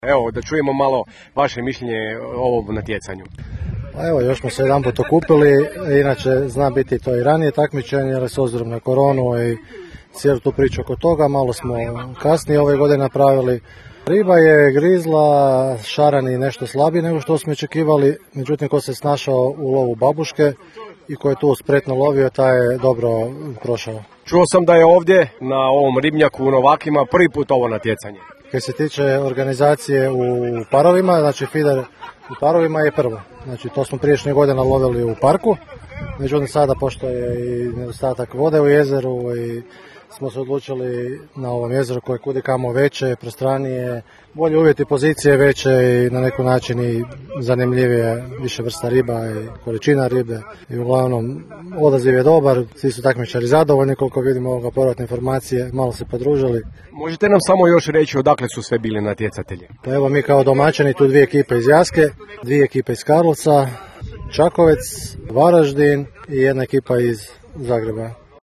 Evo, da čujemo malo vaše mišljenje o ovom natjecanju. Pa evo, još smo se jedan put okupili, inače zna biti to i ranije takmičenje, ali s obzirom na koronu i cijelu tu priču oko toga, malo smo kasnije ove godine napravili. Riba je grizla, šarani nešto slabiji nego što smo očekivali, međutim ko se snašao u lovu babuške i ko je tu spretno lovio, taj je dobro prošao. Čuo sam da je ovdje na ovom ribnjaku u Novakima prvi put ovo natjecanje. Kad se tiče organizacije u parovima, znači feeder u parovima je prvo. Znači to smo prijašnje godina lovili u parku, međutim sada pošto je i nedostatak vode u jezeru i smo se odlučili na ovom jezeru koje je kudi kamo veće, prostranije, bolje uvjeti pozicije veće i na neki način i zanimljivije, više vrsta riba i količina ribe. I uglavnom odaziv je dobar, svi su takmičari zadovoljni koliko vidimo ovoga povratne informacije, malo se podružili. Možete nam samo još reći odakle su sve bili natjecatelji? Pa evo mi kao domaćini tu 2 ekipe iz Jaske, 2 ekipe iz Karlovca, Čakovec, Varaždin i 1 ekipa iz Zagreba.